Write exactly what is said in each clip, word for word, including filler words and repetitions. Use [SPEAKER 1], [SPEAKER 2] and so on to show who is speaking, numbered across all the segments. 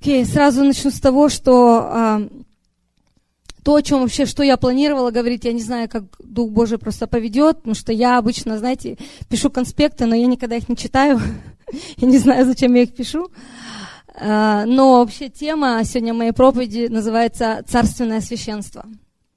[SPEAKER 1] Окей, okay, сразу начну с того, что а, то, о чем вообще, что я планировала говорить, я не знаю, как Дух Божий просто поведет, потому что я обычно, знаете, пишу конспекты, но я никогда их не читаю, я не знаю, зачем я их пишу. А, но вообще тема сегодня моей проповеди называется «Царственное священство».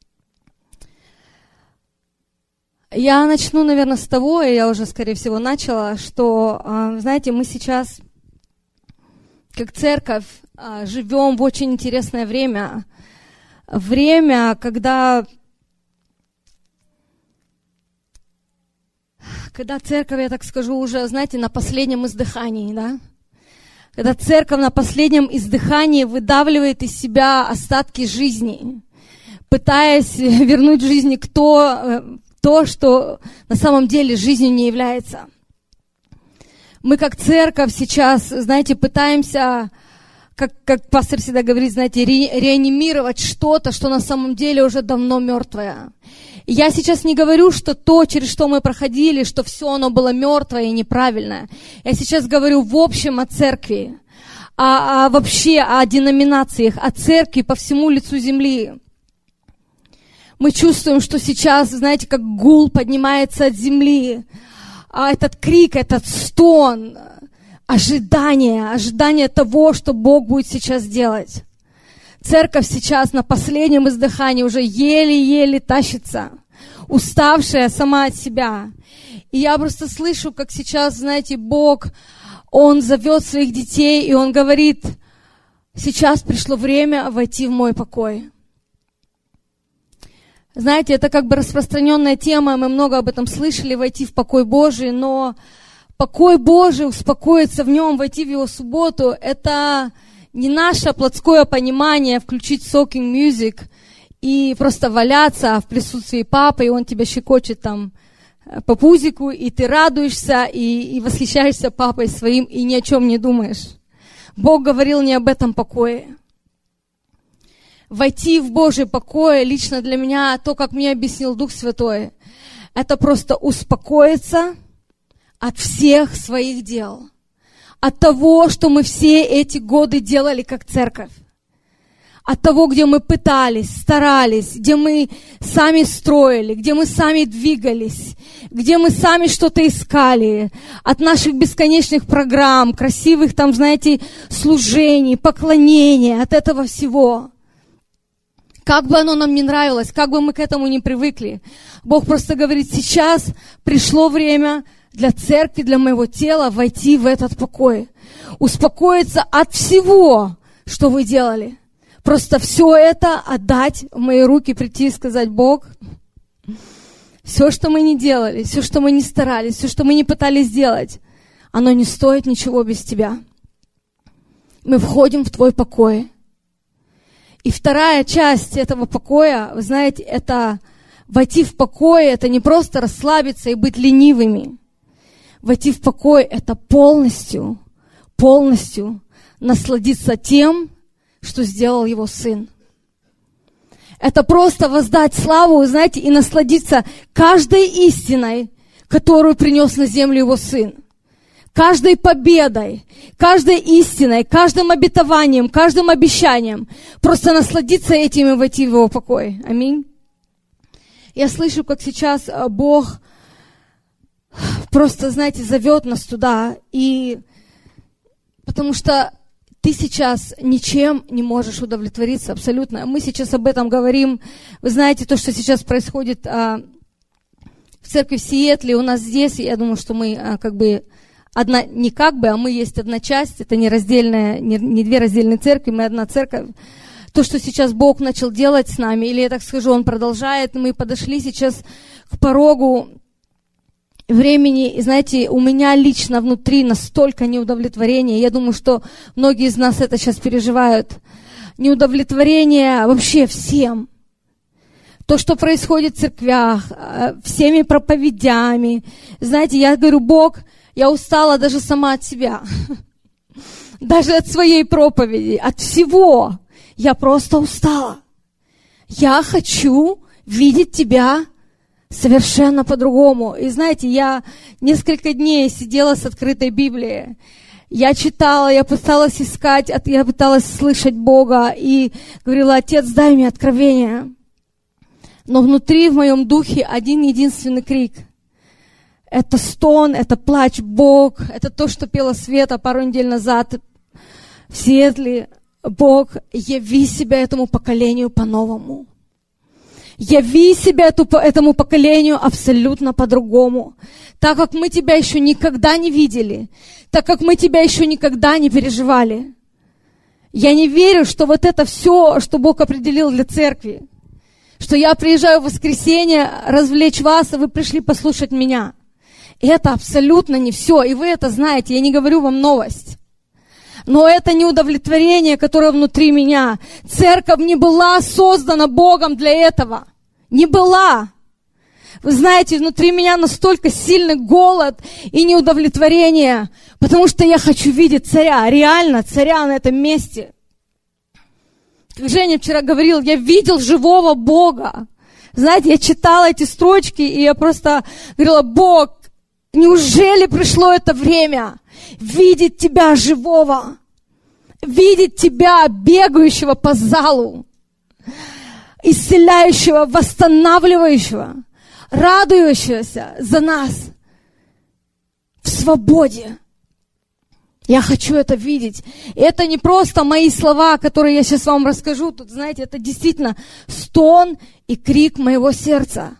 [SPEAKER 1] Я начну, наверное, с того, и я уже, скорее всего, начала, что, а, знаете, мы сейчас, как церковь, а, живем в очень интересное время. Время, когда, когда церковь, я так скажу, уже, знаете, на последнем издыхании, да? Когда церковь на последнем издыхании выдавливает из себя остатки жизни, пытаясь вернуть в жизни то, то, что на самом деле жизнью не является. Мы как церковь сейчас, знаете, пытаемся, как, как пастор всегда говорит, знаете, ре, реанимировать что-то, что на самом деле уже давно мертвое. И я сейчас не говорю, что то, через что мы проходили, что все оно было мертвое и неправильное. Я сейчас говорю в общем о церкви, а, а вообще о деноминациях, о церкви по всему лицу земли. Мы чувствуем, что сейчас, знаете, как гул поднимается от земли. А этот крик, этот стон, ожидание, ожидание того, что Бог будет сейчас делать. Церковь сейчас на последнем издыхании уже еле-еле тащится, уставшая сама от себя. И я просто слышу, как сейчас, знаете, Бог, Он зовет своих детей, и Он говорит: сейчас пришло время войти в мой покой. Знаете, это как бы распространенная тема, мы много об этом слышали, войти в покой Божий, но покой Божий, успокоиться в нем, войти в его субботу, это не наше плотское понимание включить soaking music и просто валяться в присутствии папы, и он тебя щекочет там по пузику, и ты радуешься, и, и восхищаешься папой своим, и ни о чем не думаешь. Бог говорил не об этом покое. Войти в Божий покой, лично для меня, то, как мне объяснил Дух Святой, это просто успокоиться от всех своих дел, от того, что мы все эти годы делали как церковь, от того, где мы пытались, старались, где мы сами строили, где мы сами двигались, где мы сами что-то искали, от наших бесконечных программ, красивых там, знаете, служений, поклонения, от этого всего. Как бы оно нам не нравилось, как бы мы к этому не привыкли, Бог просто говорит: сейчас пришло время для церкви, для моего тела войти в этот покой. Успокоиться от всего, что вы делали. Просто все это отдать в мои руки, прийти и сказать: Бог, все, что мы не делали, все, что мы не старались, все, что мы не пытались сделать, оно не стоит ничего без Тебя. Мы входим в Твой покой. И вторая часть этого покоя, вы знаете, это войти в покой, это не просто расслабиться и быть ленивыми. Войти в покой — это полностью, полностью насладиться тем, что сделал Его Сын. Это просто воздать славу, знаете, и насладиться каждой истиной, которую принес на землю Его Сын. Каждой победой, каждой истиной, каждым обетованием, каждым обещанием. Просто насладиться этим и войти в Его покой. Аминь. Я слышу, как сейчас Бог просто, знаете, зовет нас туда. И потому что ты сейчас ничем не можешь удовлетвориться абсолютно. Мы сейчас об этом говорим. Вы знаете, то, что сейчас происходит а, в церкви в Сиэтле, у нас здесь, я думаю, что мы а, как бы... Одна, не как бы, а мы есть одна часть, это не раздельная, не, не две раздельные церкви, мы одна церковь. То, что сейчас Бог начал делать с нами, или я так скажу, Он продолжает, мы подошли сейчас к порогу времени, и знаете, у меня лично внутри настолько неудовлетворение, я думаю, что многие из нас это сейчас переживают, неудовлетворение вообще всем. То, что происходит в церквях, всеми проповедями, знаете, я говорю: Бог, я устала даже сама от себя, даже от своей проповеди, от всего. Я просто устала. Я хочу видеть Тебя совершенно по-другому. И знаете, я несколько дней сидела с открытой Библией. Я читала, я пыталась искать, я пыталась слышать Бога и говорила: Отец, дай мне откровение. Но внутри, в моем духе, один единственный крик. Это стон, это плач. Бог, это то, что пела Света пару недель назад в Сиэтле. Бог, яви себя этому поколению по-новому. Яви себя эту, этому поколению абсолютно по-другому. Так как мы тебя еще никогда не видели, так как мы тебя еще никогда не переживали. Я не верю, что вот это все, что Бог определил для церкви, что я приезжаю в воскресенье развлечь вас, а вы пришли послушать меня. И это абсолютно не все, и вы это знаете, я не говорю вам новость. Но это не удовлетворение, которое внутри меня. Церковь не была создана Богом для этого. Не была. Вы знаете, внутри меня настолько сильный голод и неудовлетворение, потому что я хочу видеть царя, реально царя на этом месте. Как Женя вчера говорил, я видел живого Бога. Знаете, я читала эти строчки, и я просто говорила: Бог, неужели пришло это время видеть тебя живого, видеть тебя, бегающего по залу, исцеляющего, восстанавливающего, радующегося за нас в свободе. Я хочу это видеть. И это не просто мои слова, которые я сейчас вам расскажу. Тут, знаете, это действительно стон и крик моего сердца.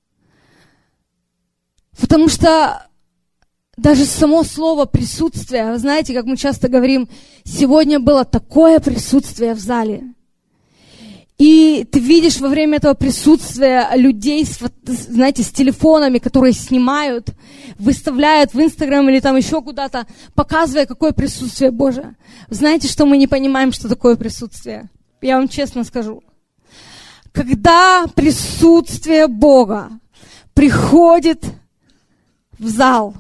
[SPEAKER 1] Потому что даже само слово присутствие, вы знаете, как мы часто говорим, сегодня было такое присутствие в зале. И ты видишь во время этого присутствия людей, с, знаете, с телефонами, которые снимают, выставляют в Инстаграм или там еще куда-то, показывая, какое присутствие Божие. Знаете, что мы не понимаем, что такое присутствие? Я вам честно скажу. Когда присутствие Бога приходит в зал,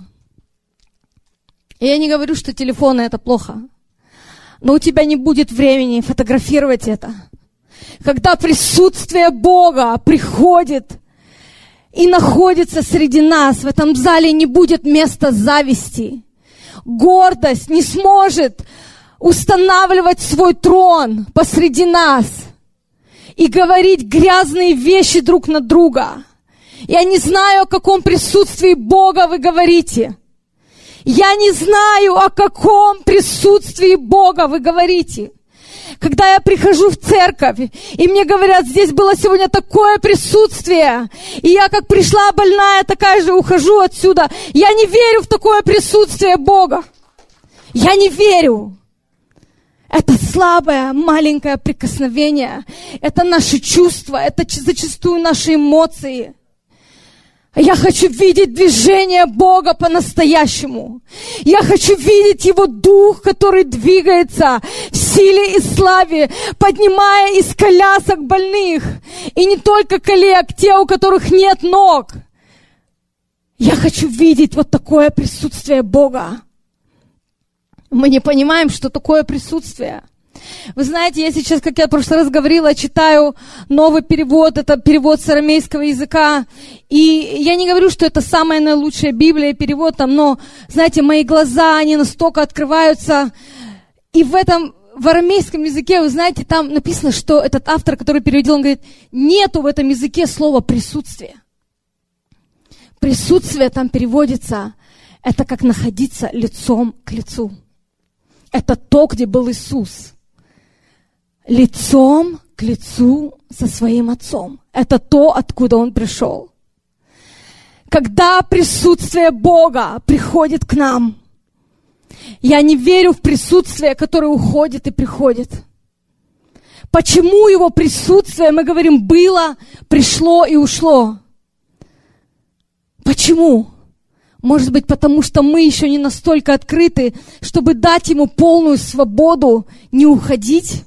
[SPEAKER 1] и я не говорю, что телефоны это плохо, но у тебя не будет времени фотографировать это. Когда присутствие Бога приходит и находится среди нас, в этом зале не будет места зависти. Гордость не сможет устанавливать свой трон посреди нас и говорить грязные вещи друг на друга. Я не знаю, о каком присутствии Бога вы говорите. Я не знаю, о каком присутствии Бога вы говорите. Когда я прихожу в церковь, и мне говорят: здесь было сегодня такое присутствие, и я как пришла больная, такая же ухожу отсюда. Я не верю в такое присутствие Бога. Я не верю. Это слабое, маленькое прикосновение. Это наши чувства, это зачастую наши эмоции. Я хочу видеть движение Бога по-настоящему. Я хочу видеть Его Дух, который двигается в силе и славе, поднимая из колясок больных. И не только коллег, те, у которых нет ног. Я хочу видеть вот такое присутствие Бога. Мы не понимаем, что такое присутствие. Вы знаете, я сейчас, как я в прошлый раз говорила, читаю новый перевод, это перевод с арамейского языка, и я не говорю, что это самая наилучшая Библия, перевод там, но, знаете, мои глаза, они настолько открываются, и в этом, в арамейском языке, вы знаете, там написано, что этот автор, который переводил, он говорит, нету в этом языке слова «присутствие». Присутствие там переводится, это как находиться лицом к лицу. Это то, где был Иисус. Лицом к лицу со своим Отцом. Это то, откуда Он пришел. Когда присутствие Бога приходит к нам, я не верю в присутствие, которое уходит и приходит. Почему Его присутствие, мы говорим, было, пришло и ушло? Почему? Может быть, потому что мы еще не настолько открыты, чтобы дать Ему полную свободу, не уходить?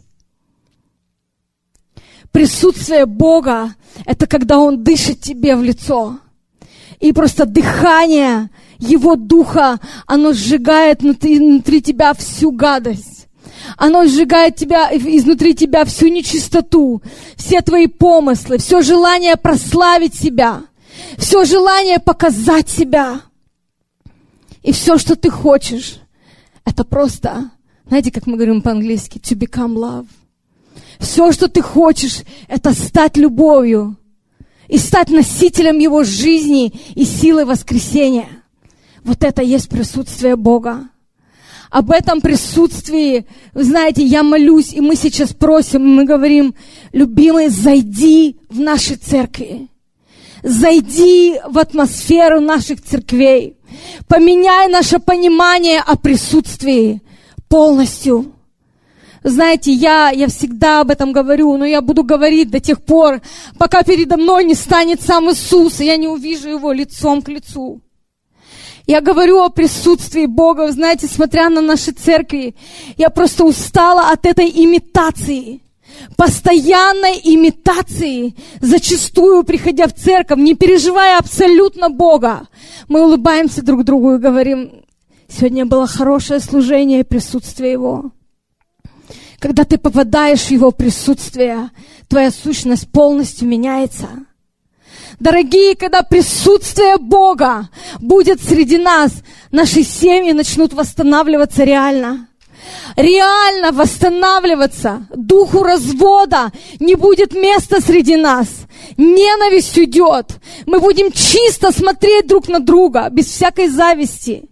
[SPEAKER 1] Присутствие Бога – это когда Он дышит тебе в лицо. И просто дыхание Его Духа, оно сжигает внутри, внутри тебя всю гадость. Оно сжигает тебя, изнутри тебя всю нечистоту, все твои помыслы, все желание прославить себя, все желание показать себя. И все, что ты хочешь, Это просто, знаете, как мы говорим по-английски, to become love. Все, что ты хочешь, это стать любовью и стать носителем Его жизни и силы воскресения. Вот это и есть присутствие Бога. Об этом присутствии, вы знаете, я молюсь, и мы сейчас просим, мы говорим: любимый, зайди в наши церкви. Зайди в атмосферу наших церквей. Поменяй наше понимание о присутствии полностью. Знаете, я, я всегда об этом говорю, но я буду говорить до тех пор, пока передо мной не станет сам Иисус, и я не увижу Его лицом к лицу. Я говорю о присутствии Бога. Вы знаете, смотря на наши церкви, я просто устала от этой имитации. Постоянной имитации, зачастую, приходя в церковь, не переживая абсолютно Бога, мы улыбаемся друг другу и говорим: сегодня было хорошее служение и присутствие Его. Когда ты попадаешь в Его присутствие, твоя сущность полностью меняется. Дорогие, когда присутствие Бога будет среди нас, наши семьи начнут восстанавливаться реально. Реально восстанавливаться. Духу развода не будет места среди нас. Ненависть уйдет. Мы будем чисто смотреть друг на друга, без всякой зависти.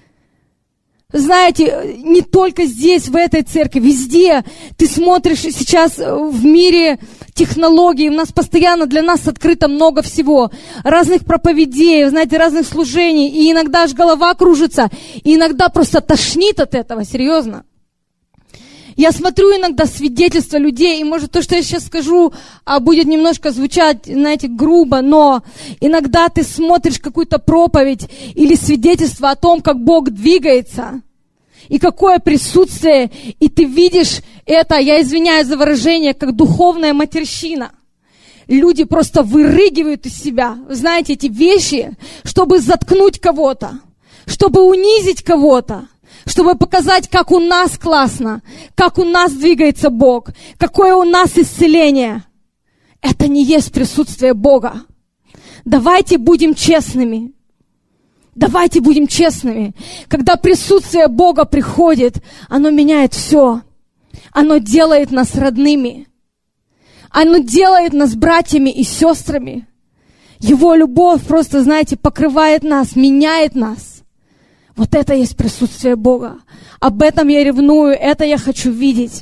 [SPEAKER 1] Знаете, не только здесь, в этой церкви, везде ты смотришь сейчас в мире технологий, у нас постоянно для нас открыто много всего, разных проповедей, знаете, разных служений, и иногда аж голова кружится, и иногда просто тошнит от этого, серьезно. Я смотрю иногда свидетельства людей, и может то, что я сейчас скажу, будет немножко звучать, знаете, грубо, но иногда ты смотришь какую-то проповедь или свидетельство о том, как Бог двигается, и какое присутствие, и ты видишь это, я извиняюсь за выражение, как духовная матерщина. Люди просто вырыгивают из себя, вы знаете, эти вещи, чтобы заткнуть кого-то, чтобы унизить кого-то, чтобы показать, как у нас классно, как у нас двигается Бог, какое у нас исцеление. Это не есть присутствие Бога. Давайте будем честными. Давайте будем честными. Когда присутствие Бога приходит, оно меняет все. Оно делает нас родными. Оно делает нас братьями и сестрами. Его любовь просто, знаете, покрывает нас, меняет нас. Вот это и есть присутствие Бога. Об этом я ревную, это я хочу видеть.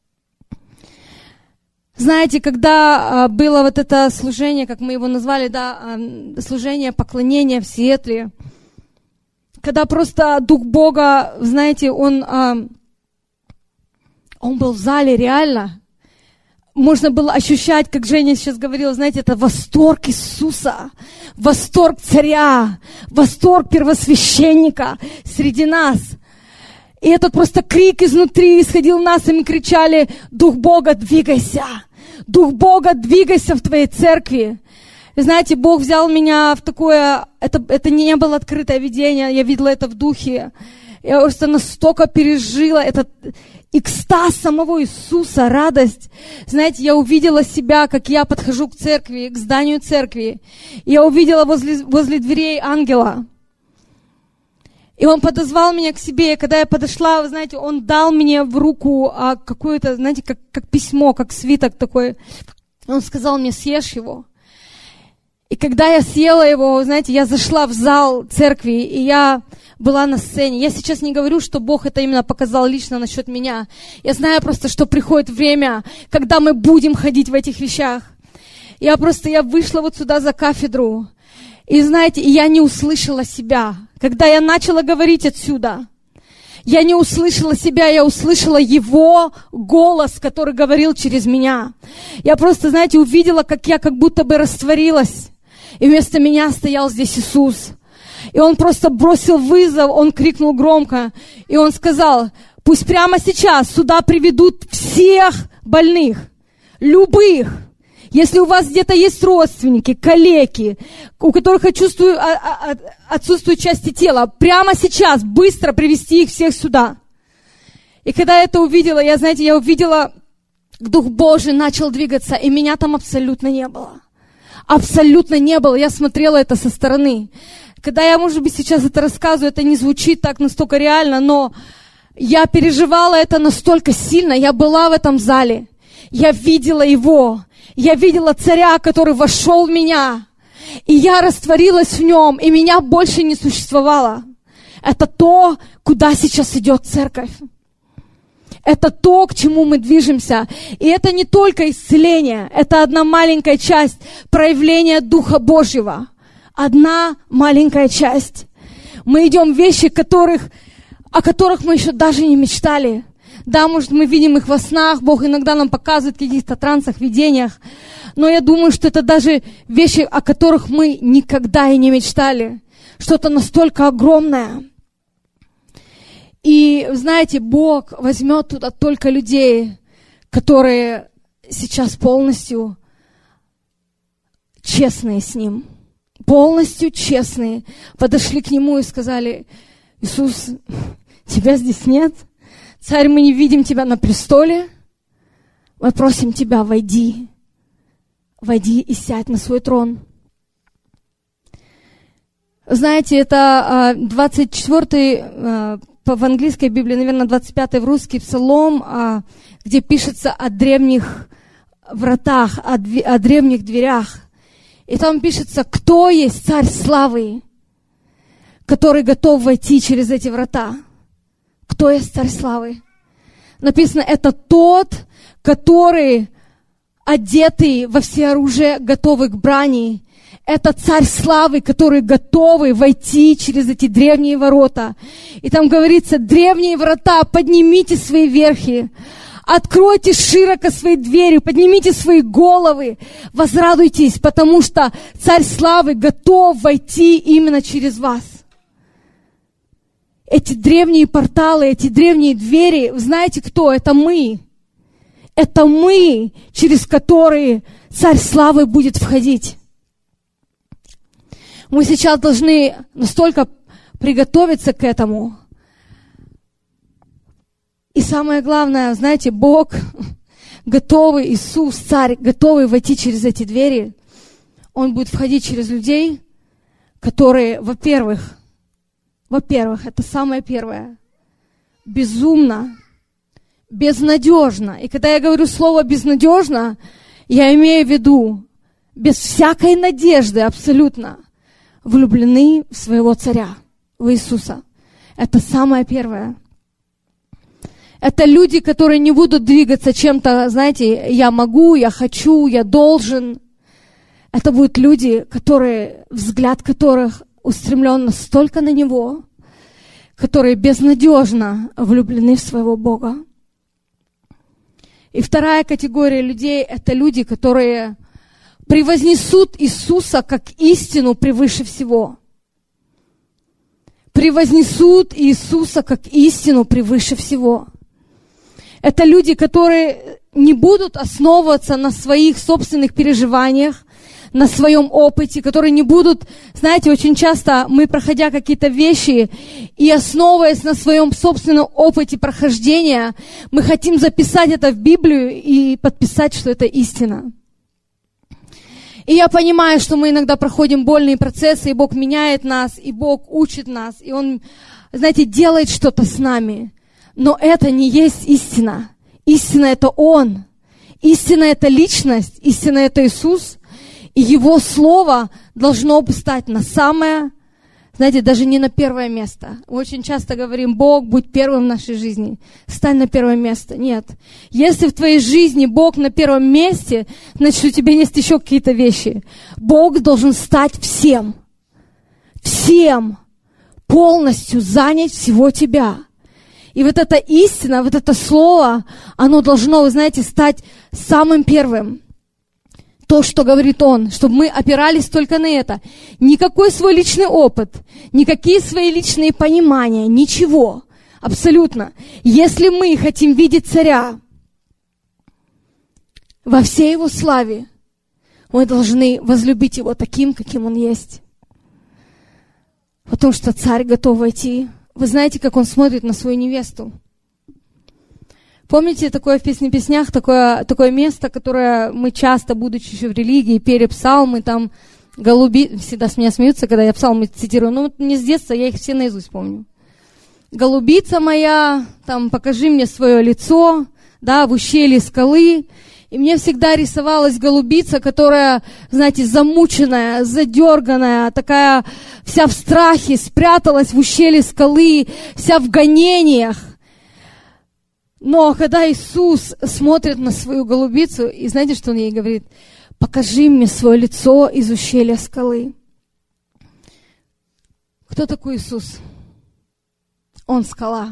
[SPEAKER 1] Знаете, когда а, было вот это служение, как мы его назвали, да, а, служение поклонения в Сиэтле, когда просто Дух Бога, знаете, он, а, он был в зале реально. Можно было ощущать, как Женя сейчас говорила, знаете, это восторг Иисуса, восторг царя, восторг первосвященника среди нас. И этот просто крик изнутри исходил в нас, и мы кричали: Дух Бога, двигайся! Дух Бога, двигайся в твоей церкви! И знаете, Бог взял меня в такое, это, это не было открытое видение, я видела это в духе. Я просто настолько пережила этот экстаз самого Иисуса, радость. Знаете, я увидела себя, как я подхожу к церкви, к зданию церкви. Я увидела возле, возле дверей ангела. И он подозвал меня к себе. И когда я подошла, вы знаете, он дал мне в руку а, какое-то, знаете, как, как письмо, как свиток такой. Он сказал мне: съешь его. И когда я съела его, знаете, я зашла в зал церкви, и я была на сцене. Я сейчас не говорю, что Бог это именно показал лично насчет меня. Я знаю просто, что приходит время, когда мы будем ходить в этих вещах. Я просто, я вышла вот сюда за кафедру, и знаете, я не услышала себя. Когда я начала говорить отсюда, я не услышала себя, я услышала Его голос, который говорил через меня. Я просто, знаете, увидела, как я как будто бы растворилась. И вместо меня стоял здесь Иисус. И Он просто бросил вызов, Он крикнул громко. И Он сказал: пусть прямо сейчас сюда приведут всех больных, любых. Если у вас где-то есть родственники, калеки, у которых я чувствую, отсутствуют части тела, прямо сейчас быстро привести их всех сюда. И когда я это увидела, я, знаете, я увидела, Дух Божий начал двигаться, и меня там абсолютно не было. Абсолютно не было. Я смотрела это со стороны. Когда я, может быть, сейчас это рассказываю, это не звучит так настолько реально, но Я переживала это настолько сильно, я была в этом зале, я видела его, я видела царя, который вошел в меня, и я растворилась в нем, и меня больше не существовало. Это то, куда сейчас идет церковь. Это то, к чему мы движемся. И это не только исцеление, это одна маленькая часть проявления Духа Божьего. Одна маленькая часть. Мы идем в вещи, которых, о которых мы еще даже не мечтали. Да, может, мы видим их во снах, Бог иногда нам показывает в каких-то трансах, видениях. Но я думаю, что это даже вещи, о которых мы никогда и не мечтали. Что-то настолько огромное. И, знаете, Бог возьмет туда только людей, которые сейчас полностью честные с Ним. Полностью честные. Подошли к Нему и сказали: Иисус, Тебя здесь нет. Царь, мы не видим Тебя на престоле. Мы просим Тебя, войди. Войди и сядь на свой трон. Знаете, это двадцать четвёртый в английской Библии, наверное, двадцать пятый в русский псалом, где пишется о древних вратах, о древних дверях. И там пишется, кто есть царь славы, который готов войти через эти врата. Кто есть царь славы? Написано, это тот, который одетый во всеоружие, готовый к брани. Это царь славы, который готовый войти через эти древние ворота. И там говорится, древние врата, поднимите свои верхи, откройте широко свои двери, поднимите свои головы, возрадуйтесь, потому что царь славы готов войти именно через вас. Эти древние порталы, эти древние двери, вы знаете кто? Это мы. Это мы, через которые царь славы будет входить. Мы сейчас должны настолько приготовиться к этому. И самое главное, знаете, Бог, готовый, Иисус, Царь, готовый войти через эти двери, Он будет входить через людей, которые, во-первых, во-первых, это самое первое, безумно, безнадежно. И когда я говорю слово «безнадежно», я имею в виду без всякой надежды абсолютно влюблены в своего царя, в Иисуса. Это самое первое. Это люди, которые не будут двигаться чем-то, знаете, я могу, я хочу, я должен. Это будут люди, которые, взгляд которых устремлен настолько на Него, которые безнадежно влюблены в своего Бога. И вторая категория людей – это люди, которые превознесут Иисуса как истину превыше всего. Превознесут Иисуса как истину превыше всего. Это люди, которые не будут основываться на своих собственных переживаниях, на своем опыте, которые не будут, знаете, очень часто мы, проходя какие-то вещи и основываясь на своем собственном опыте прохождения, мы хотим записать это в Библию и подписать, что это истина. И я понимаю, что мы иногда проходим больные процессы, и Бог меняет нас, и Бог учит нас, и Он, знаете, делает что-то с нами. Но это не есть истина. Истина — это Он. Истина — это личность. Истина — это Иисус. И Его Слово должно бы стать на самое, знаете, даже не на первое место. Мы очень часто говорим, Бог, будь первым в нашей жизни. Стань на первое место. Нет. Если в твоей жизни Бог на первом месте, значит, у тебя есть еще какие-то вещи. Бог должен стать всем. Всем. Полностью занять всего тебя. И вот эта истина, вот это слово, оно должно, вы знаете, стать самым первым. То, что говорит Он, чтобы мы опирались только на это. Никакой свой личный опыт, никакие свои личные понимания, ничего. Абсолютно. Если мы хотим видеть царя во всей Его славе, мы должны возлюбить Его таким, каким Он есть. Потому что царь готов войти. Вы знаете, как Он смотрит на свою невесту? Помните такое в «Песне песнях», такое, такое место, которое мы часто, будучи еще в религии, пели псалмы, там голуби, всегда с меня смеются, когда я псалмы цитирую, но вот не с детства, я их все наизусть помню. голубица моя, там, покажи мне свое лицо, да, в ущелье скалы. И мне всегда рисовалась голубица, которая, знаете, замученная, задерганная, такая вся в страхе, спряталась в ущелье скалы, вся в гонениях. Но когда Иисус смотрит на свою голубицу, и знаете, что Он ей говорит? Покажи мне свое лицо из ущелья скалы. Кто такой Иисус? Он скала.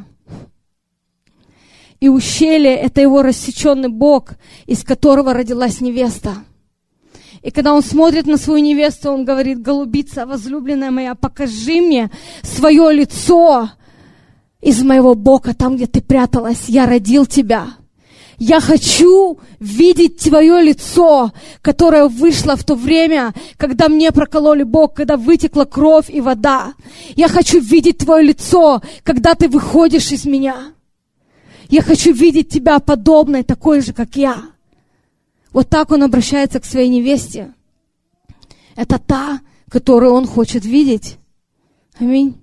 [SPEAKER 1] И ущелье — это его рассеченный бок, из которого родилась невеста. И когда он смотрит на свою невесту, он говорит: голубица, возлюбленная моя, покажи мне свое лицо из моего бока, там, где ты пряталась. Я родил тебя. Я хочу видеть твое лицо, которое вышло в то время, когда мне прокололи бок, когда вытекла кровь и вода. Я хочу видеть твое лицо, когда ты выходишь из меня. Я хочу видеть тебя подобной, такой же, как я. Вот так он обращается к своей невесте. Это та, которую он хочет видеть. Аминь.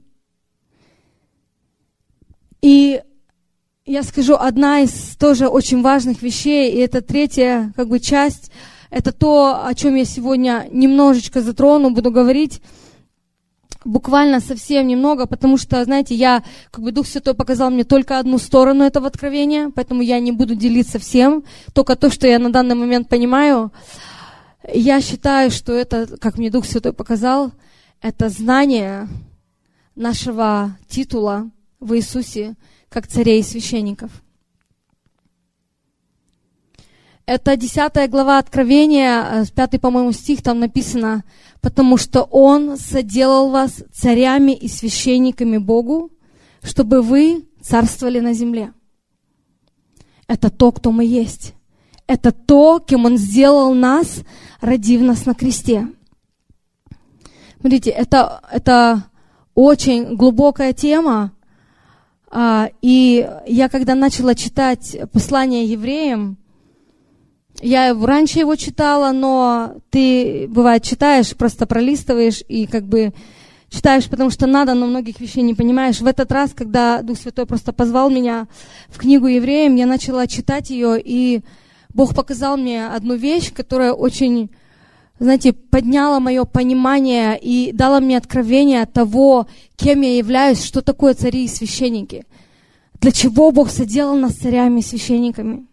[SPEAKER 1] И я скажу, одна из тоже очень важных вещей, и это третья как бы часть, это то, о чем я сегодня немножечко затрону, буду говорить. Буквально совсем немного, потому что, знаете, я, как бы Дух Святой показал мне только одну сторону этого откровения, поэтому я не буду делиться всем, только то, что я на данный момент понимаю. Я считаю, что это, как мне Дух Святой показал, это знание нашего титула в Иисусе, как царей и священников. Это десятая глава Откровения, пятый, по-моему, стих, там написано: «Потому что Он соделал вас царями и священниками Богу, чтобы вы царствовали на земле». Это то, кто мы есть. Это то, кем Он сделал нас, родив нас на кресте. Смотрите, это, это очень глубокая тема. И я, когда начала читать послание евреям, я раньше его читала, но ты, бывает, читаешь, просто пролистываешь и как бы читаешь, потому что надо, но многих вещей не понимаешь. В этот раз, когда Дух Святой просто позвал меня в книгу евреям, я начала читать ее, и Бог показал мне одну вещь, которая очень, знаете, подняла мое понимание и дала мне откровение того, кем я являюсь, что такое цари и священники. Для чего Бог соделал нас царями и священниками.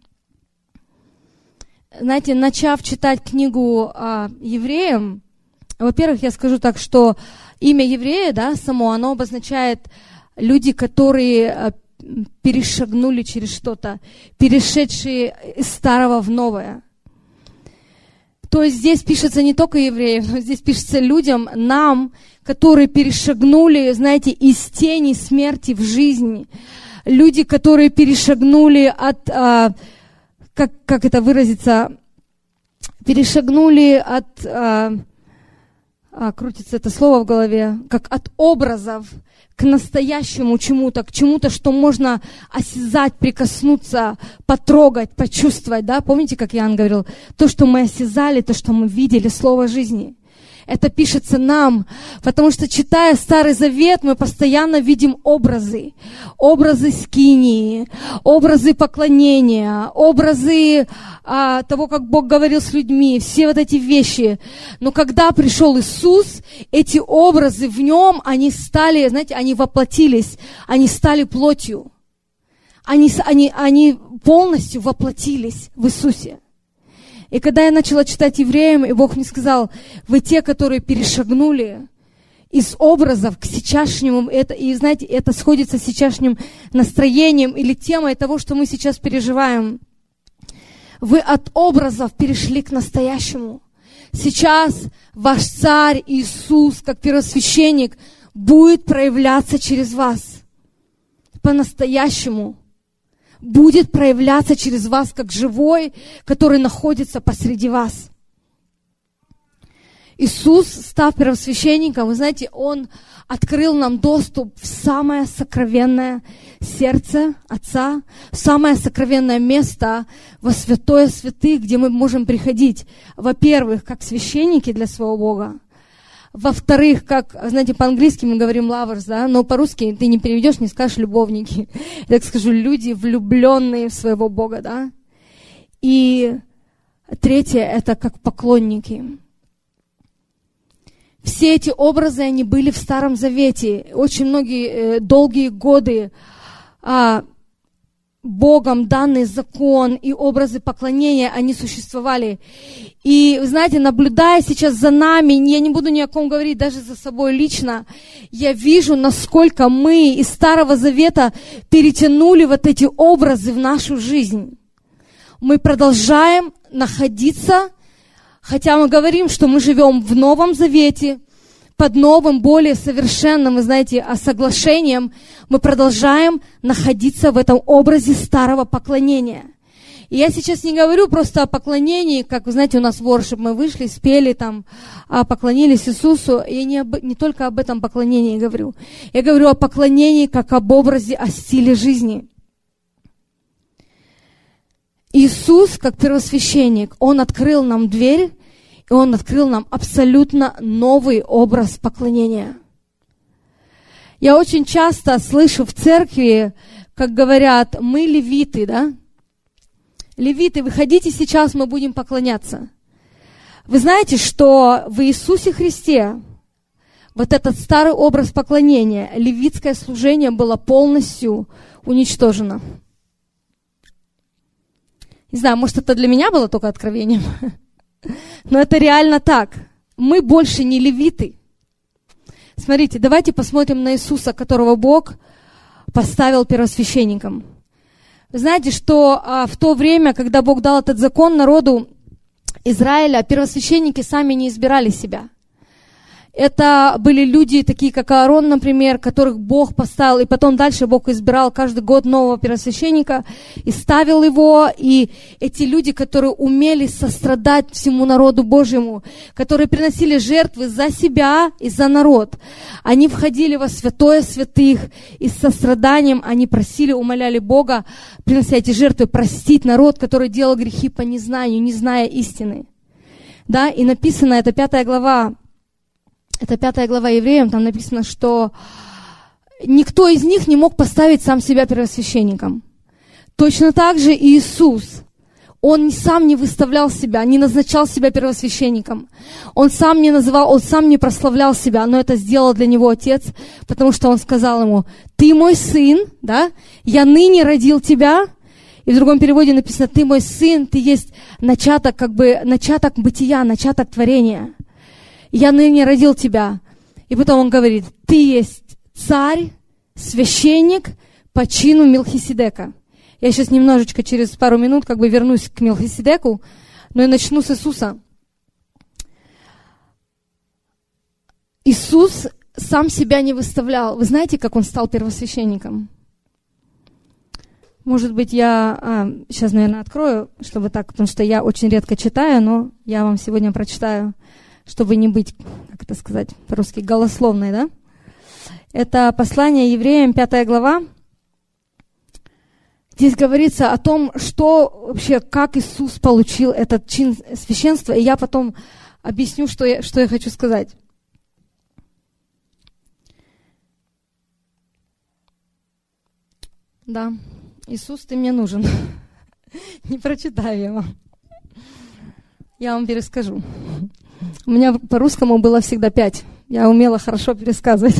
[SPEAKER 1] Знаете, начав читать книгу а, евреям, во-первых, я скажу так, что имя еврея, да, само, оно обозначает люди, которые а, перешагнули через что-то, перешедшие из старого в новое. То есть здесь пишется не только евреям, но здесь пишется людям, нам, которые перешагнули, знаете, из тени смерти в жизнь. Люди, которые перешагнули от... А, Как, как это выразиться, перешагнули от, а, а, крутится это слово в голове, как от образов к настоящему чему-то, к чему-то, что можно осязать, прикоснуться, потрогать, почувствовать, да? Помните, как Иоанн говорил, то, что мы осязали, то, что мы видели, слово жизни. Это пишется нам, потому что, читая Старый Завет, мы постоянно видим образы. Образы скинии, образы поклонения, образы а, того, как Бог говорил с людьми, все вот эти вещи. Но когда пришел Иисус, эти образы в Нем, они стали, знаете, они воплотились, они стали плотью. Они, они, они полностью воплотились в Иисусе. И когда я начала читать евреям, и Бог мне сказал, вы те, которые перешагнули из образов к сейчасшнему, это, и знаете, это сходится с сейчасшним настроением или темой того, что мы сейчас переживаем. Вы от образов перешли к настоящему. Сейчас ваш царь Иисус, как первосвященник, будет проявляться через вас по-настоящему. Будет проявляться через вас, как живой, который находится посреди вас. Иисус, став первосвященником, вы знаете, Он открыл нам доступ в самое сокровенное сердце Отца, в самое сокровенное место, во святое святых, где мы можем приходить, во-первых, как священники для своего Бога, Во-вторых, как, знаете, по-английски мы говорим lovers, да, но по-русски ты не переведешь, не скажешь любовники. Я так скажу, люди, влюбленные в своего Бога, да. И третье, это как поклонники. Все эти образы, они были в Старом Завете. Очень многие, э, долгие годы а, Богом данный закон и образы поклонения, они существовали. И, вы знаете, наблюдая сейчас за нами, я не буду ни о ком говорить, даже за собой лично, я вижу, насколько мы из Старого Завета перетянули вот эти образы в нашу жизнь. Мы продолжаем находиться, хотя мы говорим, что мы живем в Новом Завете, под новым, более совершенным, вы знаете, соглашением, мы продолжаем находиться в этом образе старого поклонения. И я сейчас не говорю просто о поклонении, как, вы знаете, у нас воршип, мы вышли, спели там, поклонились Иисусу. Я не, об, не только об этом поклонении говорю. Я говорю о поклонении как об образе, о стиле жизни. Иисус, как первосвященник, Он открыл нам дверь, и Он открыл нам абсолютно новый образ поклонения. Я очень часто слышу в церкви, как говорят, мы левиты, да? Левиты, выходите сейчас, мы будем поклоняться. Вы знаете, что в Иисусе Христе вот этот старый образ поклонения, левитское служение было полностью уничтожено. Не знаю, может, это для меня было только откровением, но это реально так. Мы больше не левиты. Смотрите, давайте посмотрим на Иисуса, которого Бог поставил первосвященником. Вы знаете, что а, в то время, когда Бог дал этот закон народу Израиля, первосвященники сами не избирали себя. Это были люди, такие как Аарон, например, которых Бог поставил, и потом дальше Бог избирал каждый год нового первосвященника и ставил его, и эти люди, которые умели сострадать всему народу Божьему, которые приносили жертвы за себя и за народ, они входили во святое святых, и с состраданием они просили, умоляли Бога, принося эти жертвы, простить народ, который делал грехи по незнанию, не зная истины. Да, и написано, это пятая глава, Это пятая глава Евреям, там написано, что никто из них не мог поставить сам себя первосвященником. Точно так же и Иисус. Он сам не выставлял себя, не назначал себя первосвященником. Он сам не называл, он сам не прославлял себя, но это сделал для него Отец, потому что он сказал ему: «Ты мой сын, да? Я ныне родил тебя». И в другом переводе написано: «Ты мой сын, ты есть начаток, как бы, начаток бытия, начаток творения. Я ныне родил тебя». И потом он говорит: ты есть царь, священник по чину Мелхиседека. Я сейчас немножечко через пару минут как бы вернусь к Мелхиседеку, но и начну с Иисуса. Иисус сам себя не выставлял. Вы знаете, как он стал первосвященником? Может быть, я а, сейчас, наверное, открою, чтобы так, потому что я очень редко читаю, но я вам сегодня прочитаю, чтобы не быть, как это сказать по-русски, голословной, да? Это послание Евреям, пятая глава. Здесь говорится о том, что вообще, как Иисус получил этот чин священства, и я потом объясню, что я, что я хочу сказать. Да, Иисус, ты мне нужен. Не прочитаю я вам. Я вам перескажу. У меня по-русскому было всегда пять. Я умела хорошо пересказывать.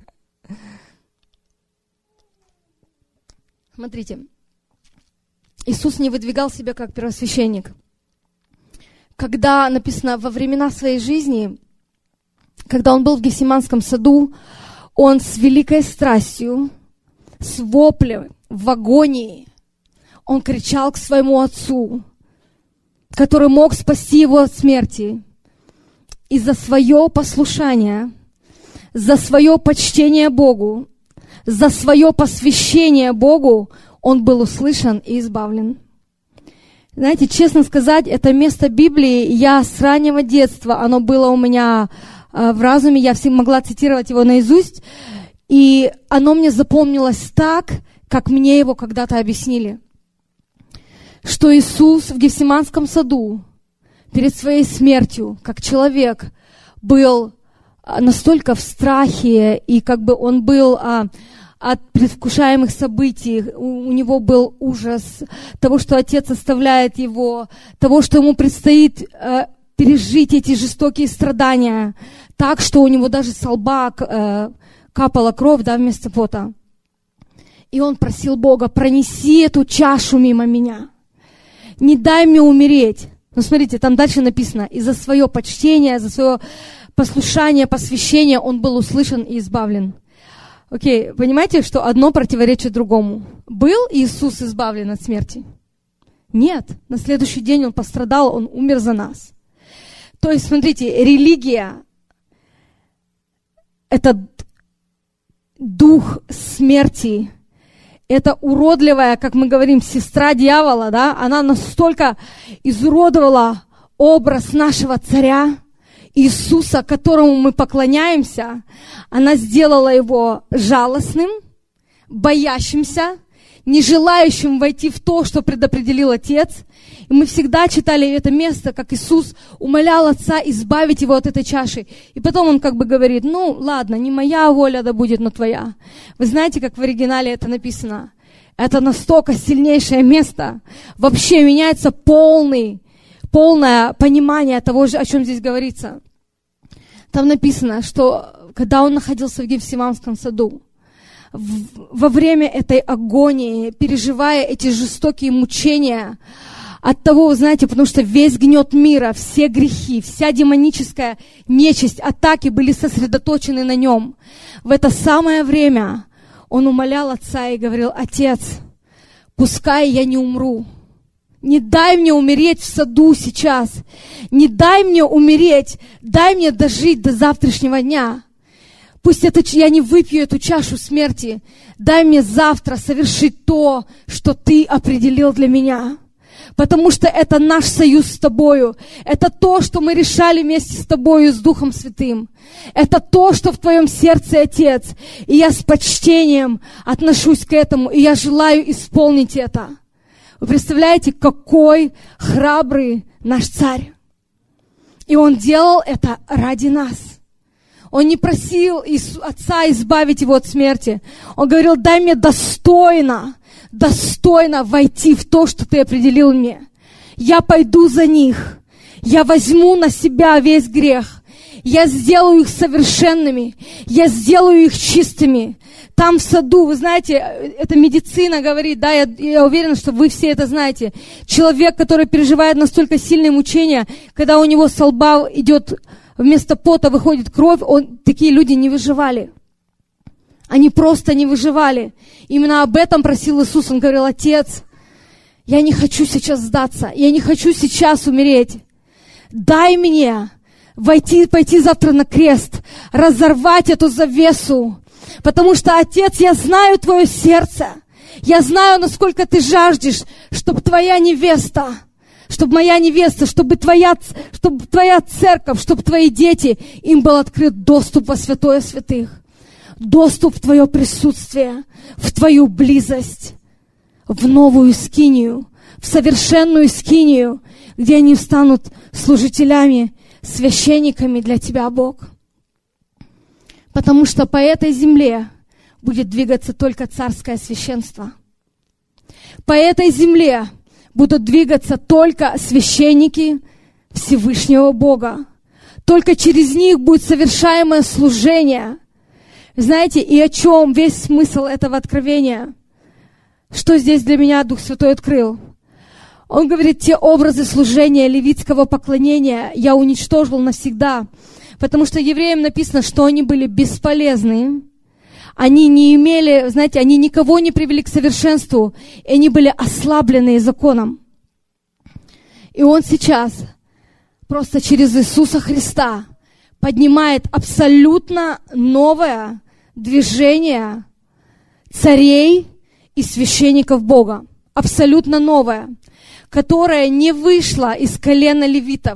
[SPEAKER 1] Смотрите. Иисус не выдвигал себя как первосвященник. Когда написано во времена своей жизни, когда он был в Гефсиманском саду, он с великой страстью, с воплем, в агонии, он кричал к своему отцу, который мог спасти его от смерти. И за свое послушание, за свое почтение Богу, за свое посвящение Богу он был услышан и избавлен. Знаете, честно сказать, это место Библии, я с раннего детства, оно было у меня э, в разуме, я всегда могла цитировать его наизусть, и оно мне запомнилось так, как мне его когда-то объяснили. Что Иисус в Гефсиманском саду перед своей смертью, как человек, был настолько в страхе, и как бы он был а, от предвкушаемых событий, у, у него был ужас того, что отец оставляет его, того, что ему предстоит а, пережить эти жестокие страдания, так, что у него даже со лба а, капала кровь, да, вместо пота. И он просил Бога: пронеси эту чашу мимо меня, не дай мне умереть. Ну, смотрите, там дальше написано: и за свое почтение, за свое послушание, посвящение он был услышан и избавлен. Окей, понимаете, что одно противоречит другому? Был Иисус избавлен от смерти? Нет. На следующий день он пострадал, он умер за нас. То есть, смотрите, религия — это дух смерти. Это уродливая, как мы говорим, сестра дьявола, да? Она настолько изуродовала образ нашего царя Иисуса, которому мы поклоняемся. Она сделала его жалостным, боящимся, не желающим войти в то, что предопределил Отец. И мы всегда читали это место, как Иисус умолял Отца избавить его от этой чаши. И потом он как бы говорит: ну ладно, не моя воля да будет, но твоя. Вы знаете, как в оригинале это написано? Это настолько сильнейшее место. Вообще меняется полный, полное понимание того, о чем здесь говорится. Там написано, что когда он находился в Гефсиманском саду, во время этой агонии, переживая эти жестокие мучения от того, знаете, потому что весь гнет мира, все грехи, вся демоническая нечисть, атаки были сосредоточены на нем. В это самое время он умолял Отца и говорил: Отец, пускай я не умру. Не дай мне умереть в саду сейчас. Не дай мне умереть. Дай мне дожить до завтрашнего дня. Пусть это, я не выпью эту чашу смерти. Дай мне завтра совершить то, что Ты определил для меня. Потому что это наш союз с Тобою. Это то, что мы решали вместе с Тобою, с Духом Святым. Это то, что в Твоем сердце, Отец. И я с почтением отношусь к этому. И я желаю исполнить это. Вы представляете, какой храбрый наш царь. И он делал это ради нас. Он не просил Отца избавить его от смерти. Он говорил: дай мне достойно, достойно войти в то, что Ты определил мне. Я пойду за них. Я возьму на себя весь грех. Я сделаю их совершенными. Я сделаю их чистыми. Там в саду, вы знаете, это медицина говорит, да, я, я уверена, что вы все это знаете. Человек, который переживает настолько сильные мучения, когда у него со лба идет, вместо пота выходит кровь, он, такие люди не выживали. Они просто не выживали. Именно об этом просил Иисус. Он говорил: Отец, я не хочу сейчас сдаться, я не хочу сейчас умереть. Дай мне войти, пойти завтра на крест, разорвать эту завесу. Потому что, Отец, я знаю Твое сердце. Я знаю, насколько Ты жаждешь, чтобы Твоя невеста, чтобы моя невеста, чтобы Твоя, чтобы Твоя церковь, чтобы Твои дети, им был открыт доступ во святое святых. Доступ в Твое присутствие, в Твою близость, в новую скинию, в совершенную скинию, где они станут служителями, священниками для Тебя, Бог. Потому что по этой земле будет двигаться только царское священство. По этой земле будут двигаться только священники Всевышнего Бога. Только через них будет совершаемое служение. Знаете, и о чем весь смысл этого откровения? Что здесь для меня Дух Святой открыл? Он говорит: те образы служения левитского поклонения я уничтожил навсегда. Потому что евреям написано, что они были бесполезны. Они не имели, знаете, они никого не привели к совершенству. И они были ослаблены законом. И Он сейчас просто через Иисуса Христа поднимает абсолютно новое движение царей и священников Бога. Абсолютно новое. Которое не вышло из колена левитов.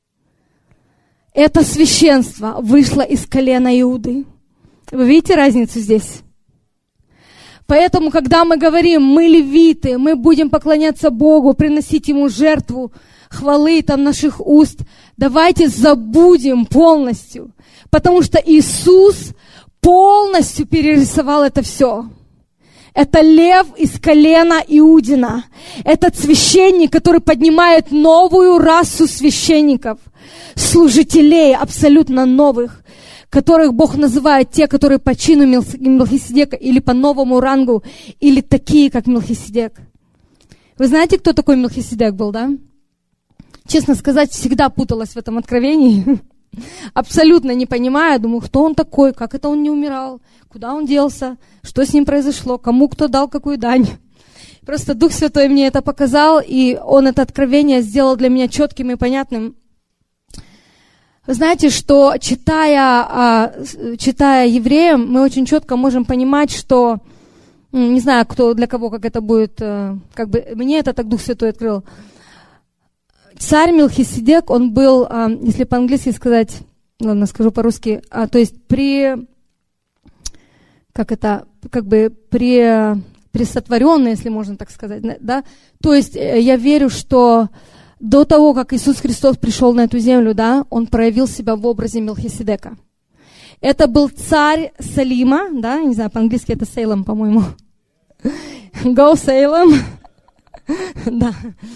[SPEAKER 1] Это священство вышло из колена Иуды. Вы видите разницу здесь? Поэтому, когда мы говорим, мы левиты, мы будем поклоняться Богу, приносить Ему жертву хвалы там наших уст, давайте забудем полностью, потому что Иисус полностью перерисовал это все. Это лев из колена Иудина. Это священник, который поднимает новую расу священников, служителей абсолютно новых, которых Бог называет те, которые по чину Мелхиседека или по новому рангу, или такие, как Мелхиседек. Вы знаете, кто такой Мелхиседек был, да? Честно сказать, всегда путалась в этом откровении. Абсолютно не понимаю, думаю, кто он такой, как это он не умирал, куда он делся, что с ним произошло, кому кто дал какую дань. Просто Дух Святой мне это показал, и Он это откровение сделал для меня четким и понятным. Вы знаете, что читая, читая Евреям, мы очень четко можем понимать, что, не знаю, кто, для кого, как это будет, как бы мне это так Дух Святой открыл. Царь Мелхиседек, он был, если по-английски сказать, ладно, скажу по-русски, то есть при, как это, как бы при, присотворенный, если можно так сказать, да, то есть я верю, что до того, как Иисус Христос пришел на эту землю, да, он проявил себя в образе Мелхиседека. Это был царь Салима, да, не знаю, по-английски это Салем, по-моему. Go Salem. Да.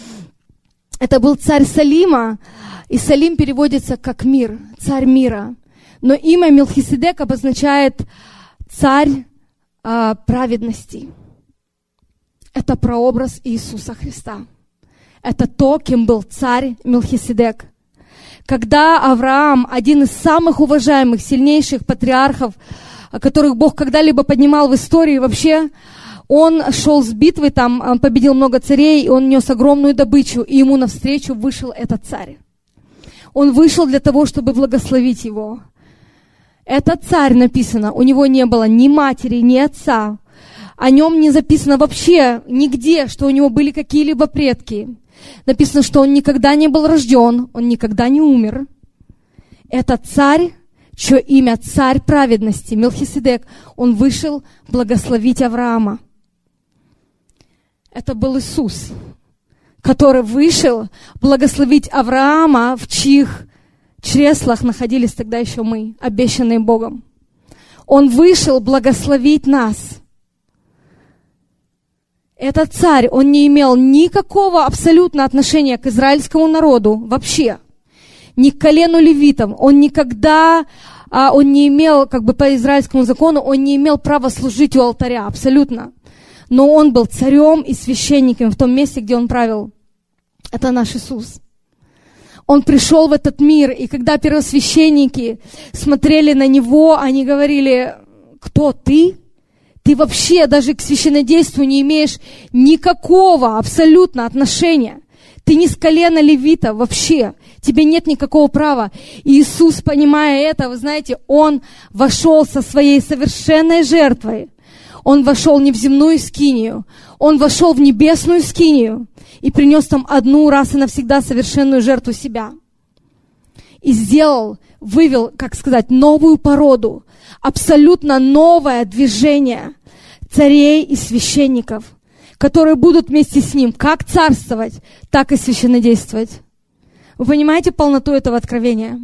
[SPEAKER 1] Это был царь Салима, и Салим переводится как мир, царь мира. Но имя Мелхиседек обозначает царь а, праведности. Это прообраз Иисуса Христа. Это то, кем был царь Мелхиседек. Когда Авраам, один из самых уважаемых, сильнейших патриархов, которых Бог когда-либо поднимал в истории вообще, он шел с битвы, там он победил много царей, и он нес огромную добычу, и ему навстречу вышел этот царь. Он вышел для того, чтобы благословить его. Этот царь, написано, у него не было ни матери, ни отца. О нем не записано вообще нигде, что у него были какие-либо предки. Написано, что он никогда не был рожден, он никогда не умер. Это царь, чье имя царь праведности, Мелхиседек, он вышел благословить Авраама. Это был Иисус, который вышел благословить Авраама, в чьих чреслах находились тогда еще мы, обещанные Богом. Он вышел благословить нас. Этот царь, он не имел никакого абсолютно отношения к израильскому народу вообще, ни к колену левитам. Он никогда, а, он не имел, как бы по израильскому закону, он не имел права служить у алтаря, абсолютно. Но он был царем и священником в том месте, где он правил. Это наш Иисус. Он пришел в этот мир, и когда первосвященники смотрели на него, они говорили: кто ты? Ты вообще даже к священнодейству не имеешь никакого абсолютно отношения. Ты не с колена левита вообще. Тебе нет никакого права. И Иисус, понимая это, вы знаете, Он вошел со своей совершенной жертвой. Он вошел не в земную скинию, Он вошел в небесную скинию и принес там одну раз и навсегда совершенную жертву себя. И сделал, вывел, как сказать, новую породу, абсолютно новое движение царей и священников, которые будут вместе с Ним как царствовать, так и священнодействовать. Вы понимаете полноту этого откровения?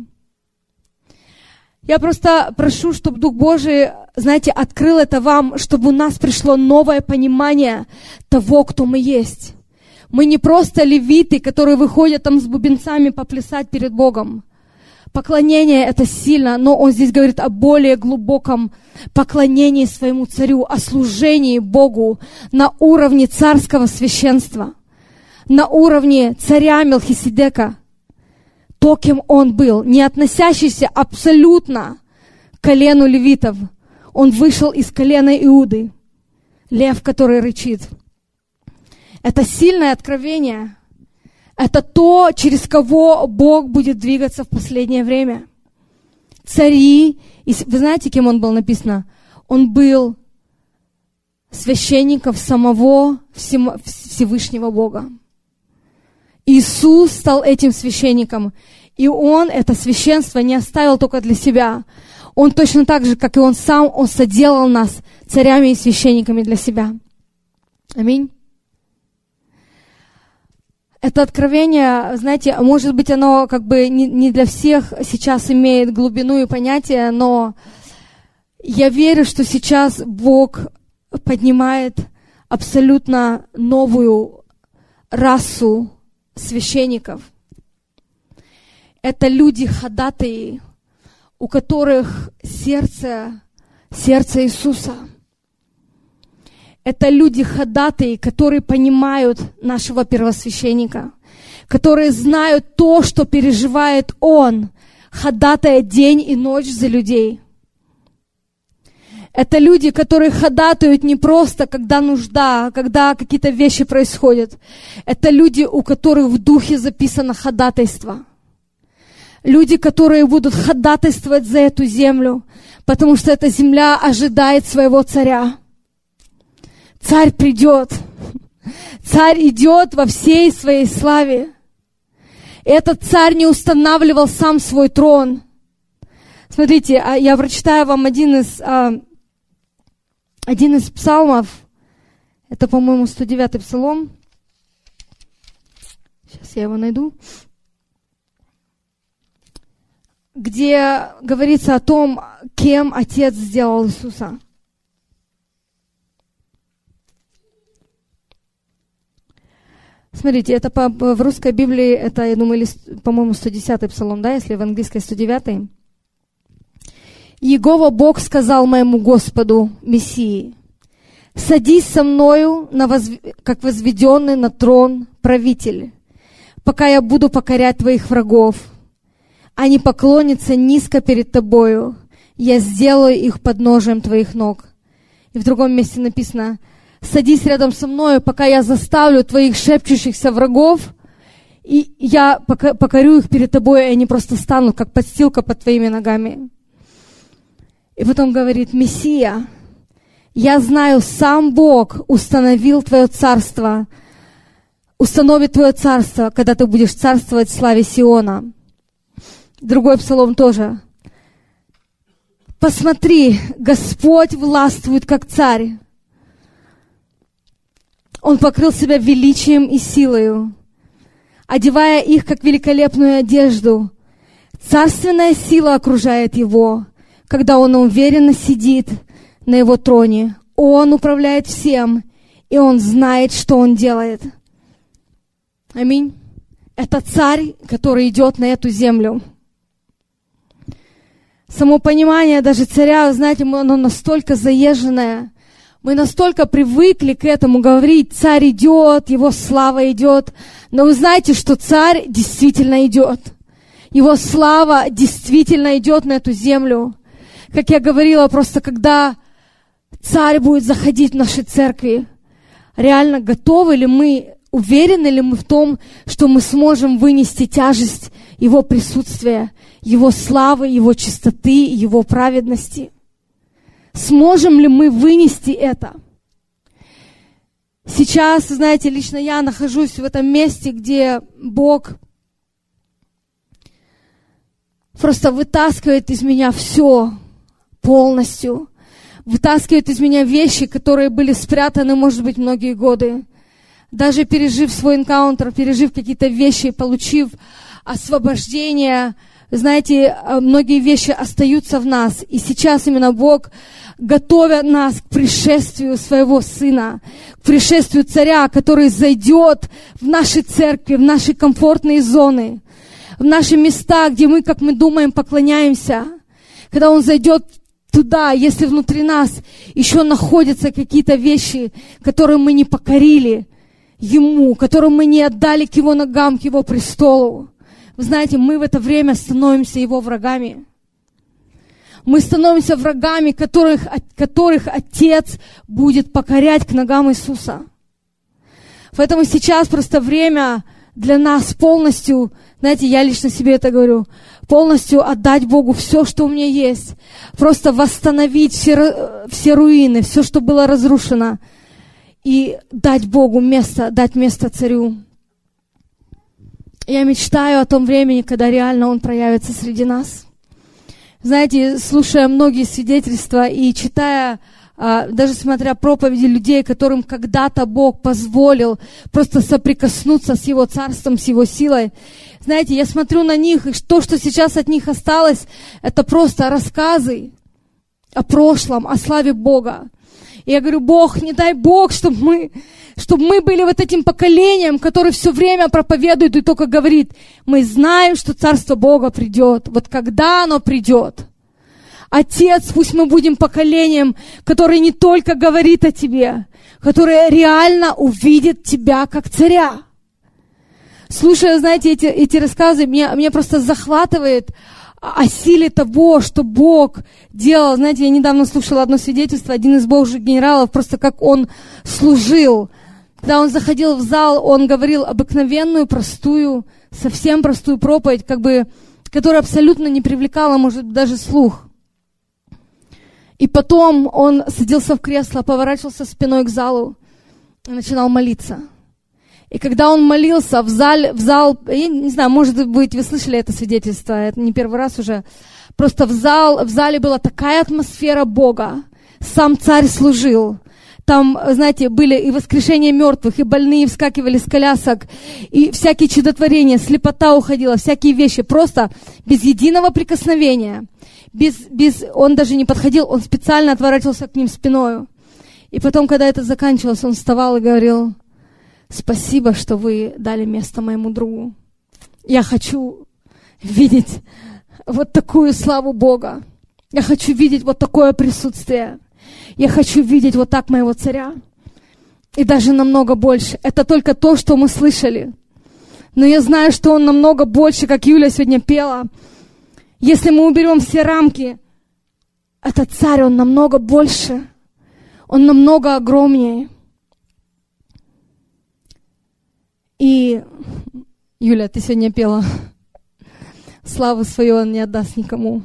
[SPEAKER 1] Я просто прошу, чтобы Дух Божий, знаете, открыл это вам, чтобы у нас пришло новое понимание того, кто мы есть. Мы не просто левиты, которые выходят там с бубенцами поплясать перед Богом. Поклонение — это сильно, но Он здесь говорит о более глубоком поклонении своему царю, о служении Богу на уровне царского священства, на уровне царя Мелхиседека. То, кем он был, не относящийся абсолютно к колену левитов. Он вышел из колена Иуды, лев, который рычит. Это сильное откровение. Это то, через кого Бог будет двигаться в последнее время. Цари, и вы знаете, кем он был написано? Он был священником самого Всевышнего Бога. Иисус стал этим священником, и Он это священство не оставил только для себя. Он точно так же, как и Он сам, Он соделал нас царями и священниками для себя. Аминь. Это откровение, знаете, может быть, оно как бы не, не для всех сейчас имеет глубину и понятие, но я верю, что сейчас Бог поднимает абсолютно новую расу священников. Это люди-ходатаи, у которых сердце, сердце Иисуса. Это люди-ходатаи, которые понимают нашего первосвященника, которые знают то, что переживает Он, ходатая день и ночь за людей. Это люди, которые ходатают не просто, когда нужда, когда какие-то вещи происходят. Это люди, у которых в духе записано ходатайство. Люди, которые будут ходатайствовать за эту землю, потому что эта земля ожидает своего царя. Царь придет. Царь идет во всей своей славе. Этот царь не устанавливал сам свой трон. Смотрите, я прочитаю вам один из, один из псалмов. Это, по-моему, сто девятый псалом. Сейчас я его найду. Где говорится о том, кем Отец сделал Иисуса. Смотрите, это по, в русской Библии, это, я думаю, по-моему, сто десятый псалом, да, если в английской сто девятый. «Егова Бог сказал моему Господу, Мессии, садись со мною, на возв... как возведенный на трон правитель, пока я буду покорять твоих врагов. Они поклонятся низко перед тобою, я сделаю их подножием твоих ног». И в другом месте написано: «Садись рядом со мною, пока я заставлю твоих шепчущихся врагов, и я покорю их перед тобой, и они просто станут, как подстилка под твоими ногами». И потом говорит: «Мессия, я знаю, сам Бог установил твое царство, установит твое царство, когда ты будешь царствовать в славе Сиона». Другой псалом тоже. «Посмотри, Господь властвует, как царь. Он покрыл себя величием и силою, одевая их, как великолепную одежду. Царственная сила окружает его, когда он уверенно сидит на его троне. Он управляет всем, и он знает, что он делает». Аминь. Это царь, который идет на эту землю. Само понимание даже царя, знаете, оно настолько заезженное. Мы настолько привыкли к этому говорить: царь идет, его слава идет. Но вы знаете, что царь действительно идет. Его слава действительно идет на эту землю. Как я говорила, просто когда царь будет заходить в наши церкви, реально готовы ли мы, уверены ли мы в том, что мы сможем вынести тяжесть его присутствия, его славы, его чистоты, его праведности? Сможем ли мы вынести это? Сейчас, знаете, лично я нахожусь в этом месте, где Бог просто вытаскивает из меня все полностью. Вытаскивает из меня вещи, которые были спрятаны, может быть, многие годы. Даже пережив свой энкаунтер, пережив какие-то вещи, получив освобождение, знаете, многие вещи остаются в нас. И сейчас именно Бог, готовя нас к пришествию своего Сына, к пришествию Царя, который зайдет в наши церкви, в наши комфортные зоны, в наши места, где мы, как мы думаем, поклоняемся. Когда Он зайдет туда, если внутри нас еще находятся какие-то вещи, которые мы не покорили Ему, которые мы не отдали к Его ногам, к Его престолу. Вы знаете, мы в это время становимся Его врагами. Мы становимся врагами, которых, которых Отец будет покорять к ногам Иисуса. Поэтому сейчас просто время для нас полностью, знаете, я лично себе это говорю, полностью отдать Богу все, что у меня есть. Просто восстановить все, все руины, все, что было разрушено. И дать Богу место, дать место Царю. Я мечтаю о том времени, когда реально Он проявится среди нас. Знаете, слушая многие свидетельства и читая, даже смотря проповеди людей, которым когда-то Бог позволил просто соприкоснуться с Его царством, с Его силой, знаете, я смотрю на них, и то, что сейчас от них осталось, это просто рассказы о прошлом, о славе Бога. И я говорю: Бог, не дай Бог, чтобы мы, чтобы мы были вот этим поколением, которое все время проповедует и только говорит: мы знаем, что Царство Бога придет. Вот когда оно придет? Отец, пусть мы будем поколением, которое не только говорит о Тебе, которое реально увидит Тебя как царя. Слушая, знаете, эти, эти рассказы, меня, меня просто захватывает о силе того, что Бог делал. Знаете, я недавно слушала одно свидетельство, один из божьих генералов, просто как он служил. Когда он заходил в зал, он говорил обыкновенную, простую, совсем простую проповедь, как бы, которая абсолютно не привлекала, может быть, даже слух. И потом он садился в кресло, поворачивался спиной к залу и начинал молиться. И когда он молился в зале, в зал, я не знаю, может быть, вы слышали это свидетельство, это не первый раз уже, просто в, зал, в зале была такая атмосфера Бога, сам царь служил. Там, знаете, были и воскрешения мертвых, и больные вскакивали с колясок, и всякие чудотворения, слепота уходила, всякие вещи, просто без единого прикосновения. Без, без, он даже не подходил, он специально отворачивался к ним спиною. И потом, когда это заканчивалось, он вставал и говорил: спасибо, что вы дали место моему другу. Я хочу видеть вот такую славу Бога. Я хочу видеть вот такое присутствие. Я хочу видеть вот так моего царя. И даже намного больше. Это только то, что мы слышали. Но я знаю, что он намного больше, как Юля сегодня пела. Если мы уберем все рамки, этот царь, он намного больше. Он намного огромнее. И, Юля, ты сегодня пела: славу свою он не отдаст никому.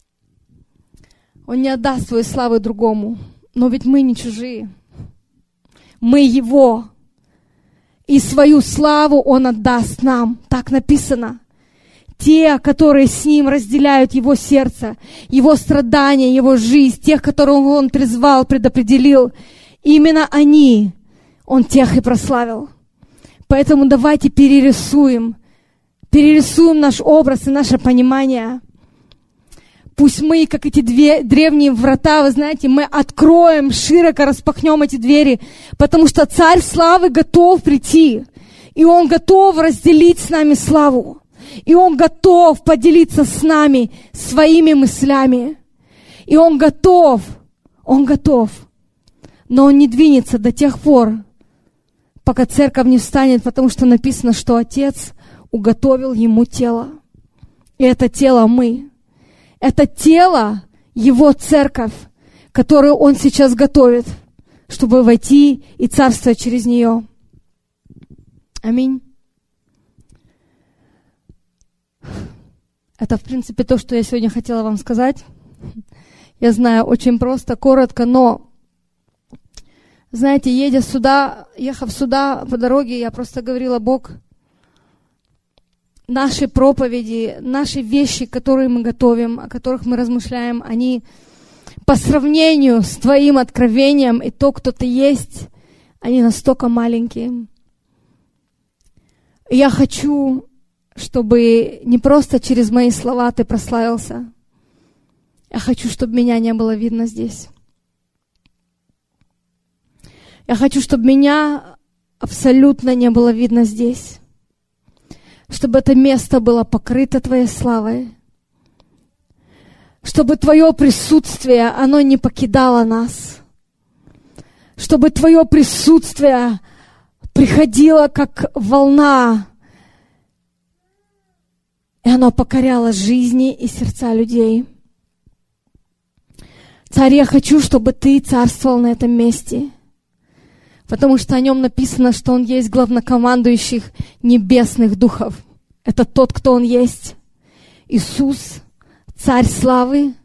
[SPEAKER 1] Он не отдаст свою славу другому. Но ведь мы не чужие. Мы Его. И свою славу Он отдаст нам. Так написано. Те, которые с Ним разделяют Его сердце, Его страдания, Его жизнь, тех, которых Он призвал, предопределил, именно они, Он тех и прославил. Поэтому давайте перерисуем, перерисуем наш образ и наше понимание. Пусть мы, как эти две древние врата, вы знаете, мы откроем, широко распахнем эти двери, потому что Царь Славы готов прийти, и Он готов разделить с нами славу, и Он готов поделиться с нами своими мыслями, и Он готов, Он готов, но Он не двинется до тех пор, пока церковь не встанет, потому что написано, что Отец уготовил Ему тело. И это тело мы. Это тело, Его церковь, которую Он сейчас готовит, чтобы войти и царствовать через нее. Аминь. Это, в принципе, то, что я сегодня хотела вам сказать. Я знаю, очень просто, коротко, но, знаете, едя сюда, ехав сюда по дороге, я просто говорила: Бог, наши проповеди, наши вещи, которые мы готовим, о которых мы размышляем, они по сравнению с Твоим откровением и то, кто Ты есть, они настолько маленькие. И я хочу, чтобы не просто через мои слова Ты прославился. Я хочу, чтобы меня не было видно здесь. Я хочу, чтобы меня абсолютно не было видно здесь. Чтобы это место было покрыто Твоей славой. Чтобы Твое присутствие, оно не покидало нас. Чтобы Твое присутствие приходило как волна, и оно покоряло жизни и сердца людей. Царь, я хочу, чтобы Ты царствовал на этом месте, потому что о Нем написано, что Он есть главнокомандующих небесных духов. Это тот, кто Он есть. Иисус, Царь славы,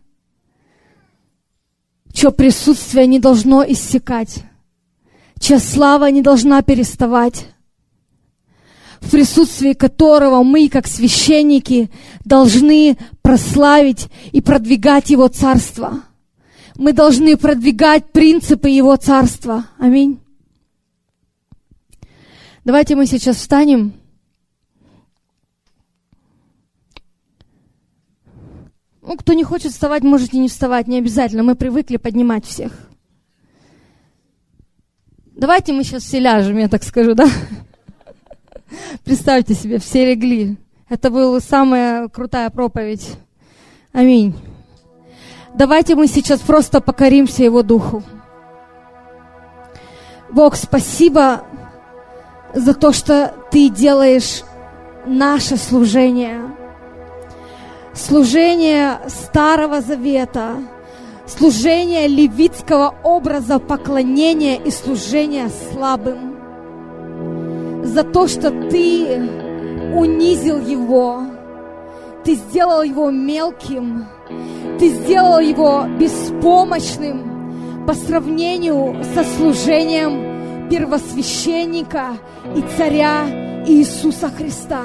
[SPEAKER 1] чье присутствие не должно иссякать, чья слава не должна переставать, в присутствии которого мы, как священники, должны прославить и продвигать Его Царство. Мы должны продвигать принципы Его Царства. Аминь. Давайте мы сейчас встанем. Ну, кто не хочет вставать, можете не вставать, не обязательно. Мы привыкли поднимать всех. Давайте мы сейчас все ляжем, я так скажу, да? Представьте себе, все легли. Это была самая крутая проповедь. Аминь. Давайте мы сейчас просто покоримся Его Духу. Бог, спасибо за то, что Ты делаешь наше служение. Служение Старого Завета, служение левитского образа поклонения и служения слабым. За то, что Ты унизил его, Ты сделал его мелким, Ты сделал его беспомощным по сравнению со служением первосвященника и царя Иисуса Христа.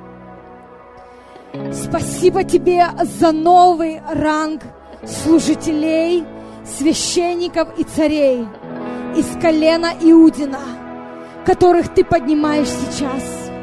[SPEAKER 1] Спасибо Тебе за новый ранг служителей, священников и царей из колена Иудина, которых Ты поднимаешь сейчас.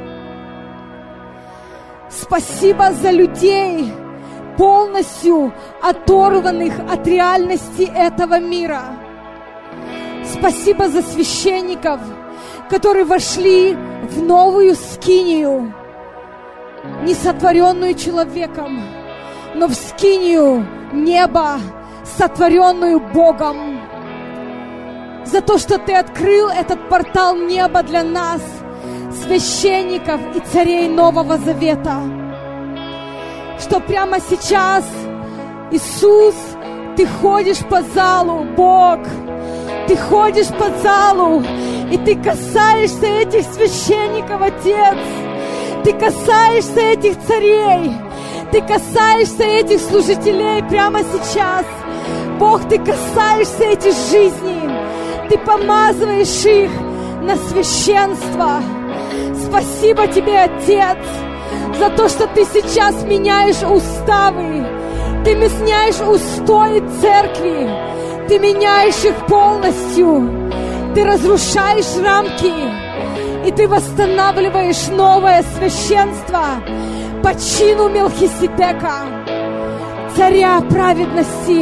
[SPEAKER 1] Спасибо за людей, полностью оторванных от реальности этого мира. Спасибо за священников, которые вошли в новую скинию, не сотворенную человеком, но в скинию неба, сотворенную Богом. За то, что Ты открыл этот портал неба для нас, священников и царей Нового Завета. Что прямо сейчас, Иисус, Ты ходишь по залу, Бог, Ты ходишь по залу, и Ты касаешься этих священников, Отец. Ты касаешься этих царей, Ты касаешься этих служителей прямо сейчас. Бог, Ты касаешься этих жизней, Ты помазываешь их на священство. Спасибо Тебе, Отец, за то, что Ты сейчас меняешь уставы, Ты меняешь устои церкви, Ты меняешь их полностью, Ты разрушаешь рамки, и Ты восстанавливаешь новое священство по чину Мелхиседека, царя праведности.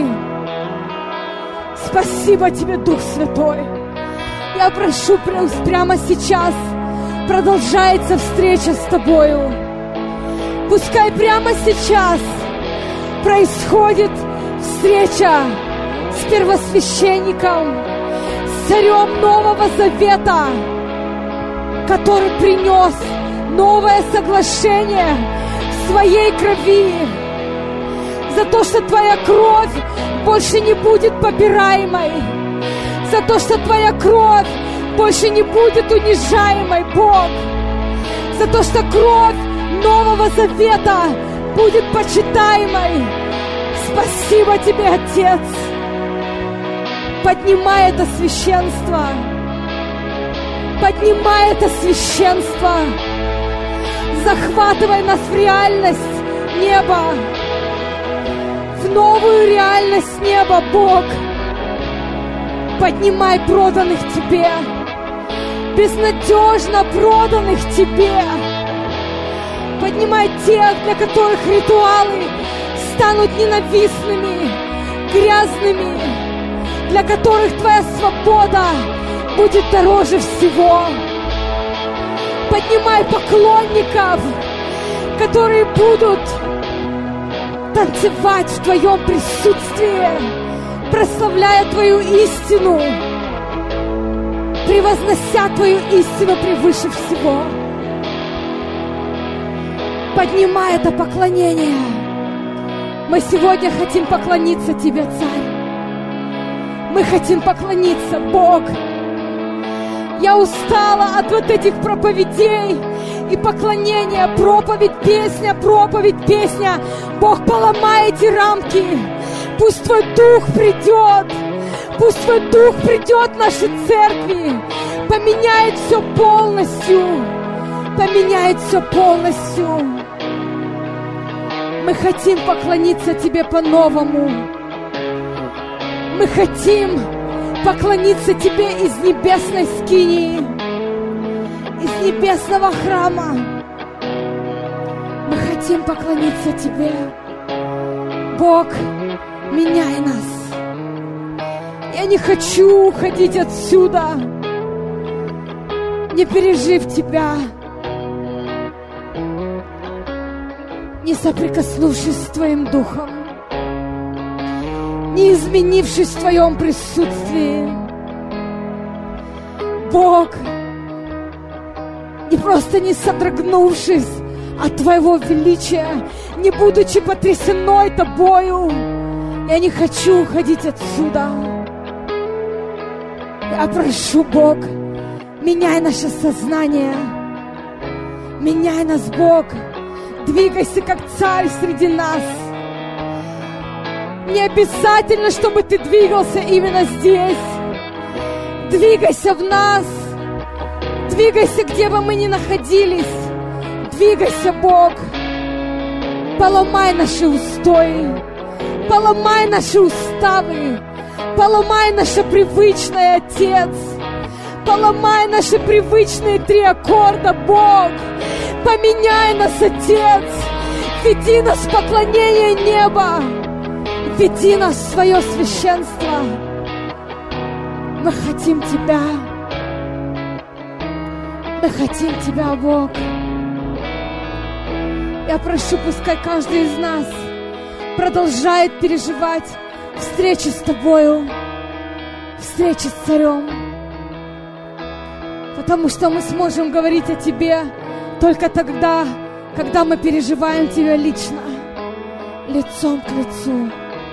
[SPEAKER 1] Спасибо Тебе, Дух Святой. Я прошу прямо сейчас, продолжается встреча с Тобою. Пускай прямо сейчас происходит встреча с первосвященником, с царем Нового Завета, который принес новое соглашение в своей крови. За то, что Твоя кровь больше не будет попираемой. За то, что Твоя кровь больше не будет унижаемой, Бог. За то, что кровь Нового Завета будет почитаемой. Спасибо Тебе, Отец. Поднимай это священство. Поднимай это священство. Захватывай нас в реальность неба. В новую реальность неба, Бог. Поднимай проданных Тебе. Безнадежно проданных Тебе. Поднимай тех, для которых ритуалы станут ненавистными, грязными, для которых Твоя свобода будет дороже всего. Поднимай поклонников, которые будут танцевать в Твоем присутствии, прославляя Твою истину, превознося Твою истину превыше всего. Поднимай это поклонение. Мы сегодня хотим поклониться Тебе, Царь. Мы хотим поклониться, Бог. Я устала от вот этих проповедей и поклонения. Проповедь, песня, проповедь, песня. Бог, поломай эти рамки. Пусть Твой Дух придет. Пусть Твой Дух придет в наши церкви. Поменяет все полностью. Поменяет все полностью. Мы хотим поклониться Тебе по-новому. Мы хотим поклониться Тебе из небесной скинии, из небесного храма. Мы хотим поклониться Тебе. Бог, меняй нас. Я не хочу уходить отсюда, не пережив Тебя, не соприкоснувшись с Твоим Духом, не изменившись в Твоем присутствии. Бог, не просто не содрогнувшись от Твоего величия, не будучи потрясеной Тобою, я не хочу уходить отсюда. Я прошу, Бог, меняй наше сознание, меняй нас, Бог, двигайся как царь среди нас. Не обязательно, чтобы Ты двигался именно здесь. Двигайся в нас. Двигайся, где бы мы ни находились. Двигайся, Бог. Поломай наши устои. Поломай наши уставы. Поломай наше привычное, Отец. Поломай наши привычные три аккорда, Бог. Поменяй нас, Отец. Веди нас в поклонение неба. Веди нас в свое священство. Мы хотим Тебя. Мы хотим Тебя, Бог. Я прошу, пускай каждый из нас продолжает переживать встречи с Тобою, встречи с Царем. Потому что мы сможем говорить о Тебе только тогда, когда мы переживаем Тебя лично, лицом к лицу.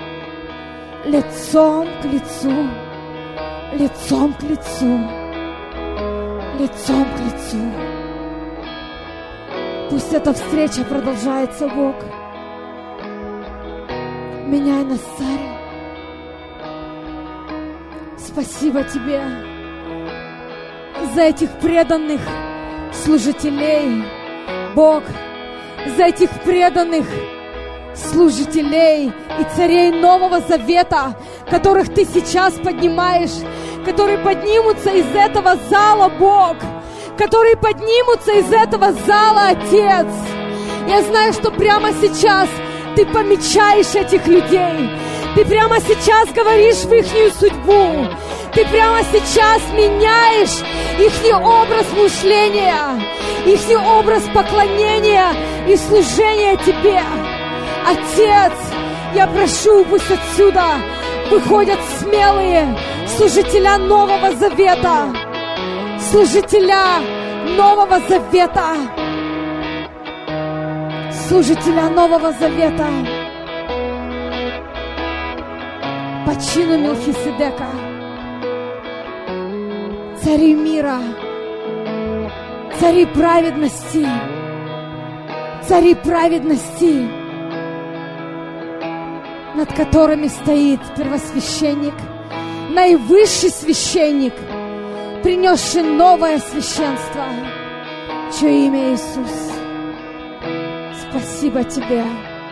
[SPEAKER 1] Лицом к лицу, лицом к лицу, лицом к лицу. Пусть эта встреча продолжается, Бог. Меняй нас, Царь. Спасибо Тебе за этих преданных служителей, Бог, за этих преданных служителей и царей Нового Завета, которых Ты сейчас поднимаешь, которые поднимутся из этого зала, Бог, которые поднимутся из этого зала, Отец. Я знаю, что прямо сейчас Ты помечаешь этих людей, Ты прямо сейчас говоришь в ихнюю судьбу, Ты прямо сейчас меняешь ихний образ мышления, ихний образ поклонения и служения Тебе. Отец, я прошу, пусть отсюда выходят смелые служителя Нового Завета, служителя Нового Завета, служителя Нового Завета по чину Мелхиседека, цари мира, цари праведности, цари праведности, над которыми стоит первосвященник, наивысший священник, принесший новое священство, чье имя Иисус. Спасибо Тебе.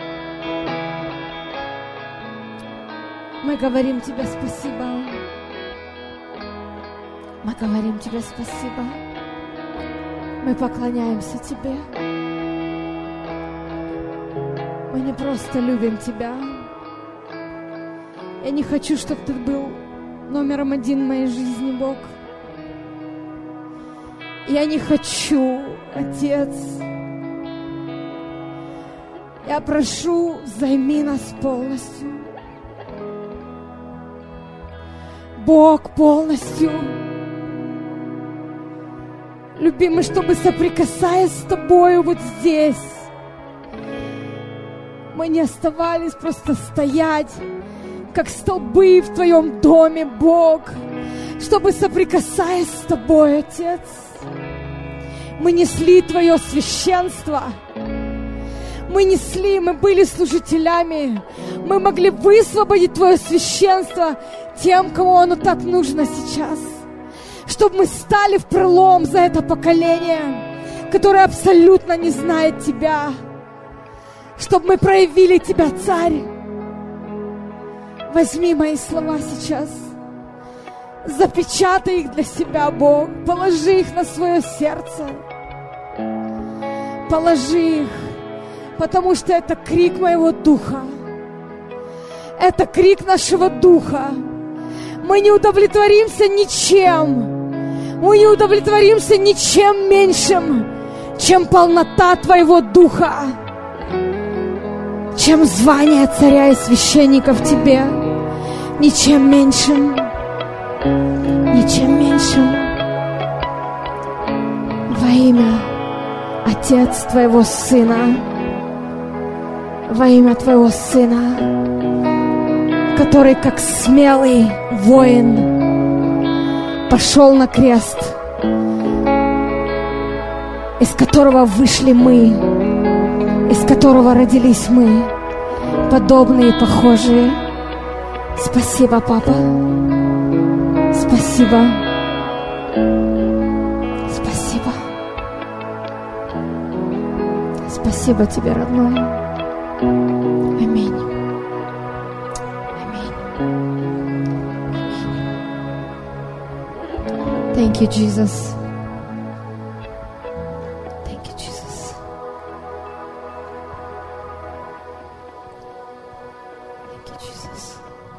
[SPEAKER 1] Мы говорим Тебе спасибо. Мы говорим Тебе спасибо. Мы поклоняемся Тебе. Мы не просто любим Тебя. Я не хочу, чтобы Ты был номером один в моей жизни, Бог. Я не хочу, Отец. Я прошу, займи нас полностью. Бог, полностью. Любимый, чтобы, соприкасаясь с Тобою вот здесь, мы не оставались просто стоять, как столбы в Твоем доме, Бог, чтобы, соприкасаясь с Тобой, Отец, мы несли Твое священство, мы несли, мы были служителями, мы могли высвободить Твое священство тем, кому оно так нужно сейчас, чтобы мы стали в пролом за это поколение, которое абсолютно не знает Тебя, чтобы мы проявили Тебя, Царь. Возьми мои слова сейчас, запечатай их для себя, Бог, положи их на свое сердце, положи их, потому что это крик моего духа, это крик нашего духа. Мы не удовлетворимся ничем, мы не удовлетворимся ничем меньшим, чем полнота Твоего духа, чем звание царя и священника в Тебе, ничем меньшим, ничем меньшим. Во имя, Отец, Твоего Сына, во имя Твоего Сына, который как смелый воин пошел на крест, из которого вышли мы, из которого родились мы, подобные и похожие. Спасибо, Папа. Спасибо. Спасибо. Спасибо Тебе, родной. Аминь. Аминь. Аминь. Thank you, Jesus. Thank you, Jesus. Thank you, Jesus.